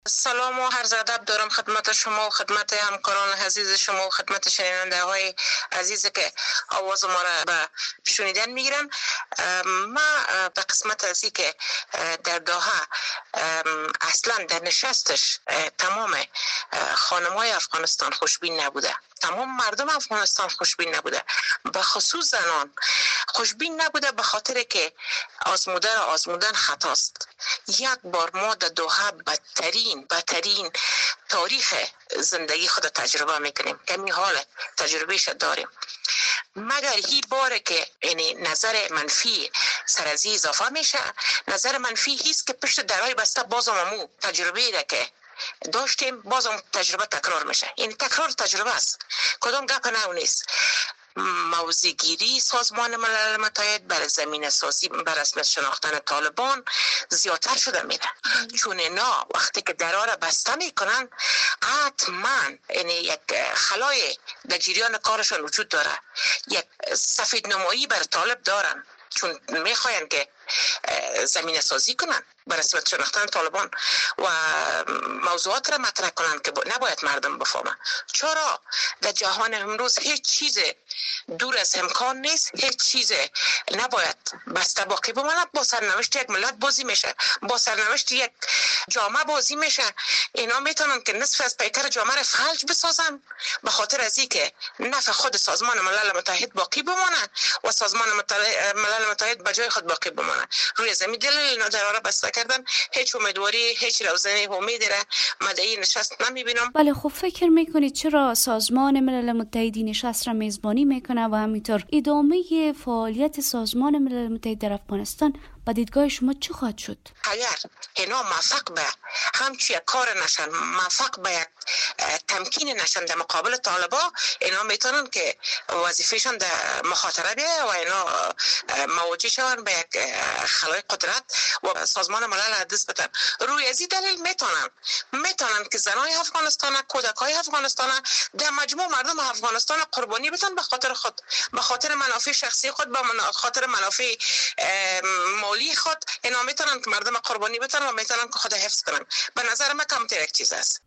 سلام و عرض ادب دارم خدمت شما و خدمت همکاران عزیز شما و خدمت شنونده های عزیز که آواز ما را به شنیدن میگیرن. ما به قسمت ازی که در دوحه اصلا در نشستش تمام خانم‌های افغانستان خوشبین نبوده، تمام مردم افغانستان خوشبین نبوده، به خصوص زنان خوشبین نبوده، به خاطر که آزمودن خطاست. یک بار ما در دوحه بدترین تاریخ زندگی خود تجربه میکنیم، کمی حال تجربهش داریم، مگر هی باره که یعنی نظر منفی سر از اضافه میشه. نظر منفی هیست که پشت درهای بسته بازم امو تجربه را که داشتیم بازم تجربه تکرار میشه. این تکرار تجربه است، کدام گپ نو نیست. موضع‌گیری سازمان ملل متحد برای زمینه سازی بر رسمیت شناختن طالبان زیادتر شده میره، چون اینا وقتی که درها را بسته میکنن حتما یعنی یک خلای در جریان کارشون وجود داره، یک سفید نمایی بر طالب دارن، چون میخواین که زمینه سازی کنن بر رسمیت شناختن طالبان و موضوعات را مطرح کنن که نباید مردم بفهمن. چرا در جهان امروز هیچ چیز دور از امکان نیست، هیچ چیز نباید بسته باقی بمانه. با سرنوشت یک ملت بازی میشه، با سرنوشت یک جامعه بازی میشه. اینا میتونن که نصف از پیکر جامعه را فلج بسازن به خاطر از اینکه نفع خود سازمان ملل متحد باقی بمانه و سازمان ملل متحد به جای خود باقی بمانه. روی زمین دلیل اینا دراره بسته کردن، هیچ امیدواری، هیچ روزنه امیدی را مدعی نشست نمیبینم. بله، خب فکر میکنید چرا سازمان ملل متحد نشست را میزبانی میکنه و همینطور ادامه فعالیت سازمان ملل متحد در افغانستان با دیدگاه شما چه خواهد شد؟ اگر اینا موفق به همچی کار نشن، موفق به یک تمکین نشن در مقابل طالبا، اینا میتونن که وظیفهشان در مخاطره بیه و اینا مواجه شون به یک خلای قدرت و سازمان ملل دست بدن. روی ازی دلیل میتونن که زنای افغانستان، کودکای افغانستان، در مجموع مردم افغانستان قربانی بدن به خاطر خود، به خاطر منافع شخصی خود، به خاطر منافع مالی خود. اینا میتونن که مردم قربانی بدن و میتونن که خود حفظ کنن. به نظر من کمتر یک چیز است.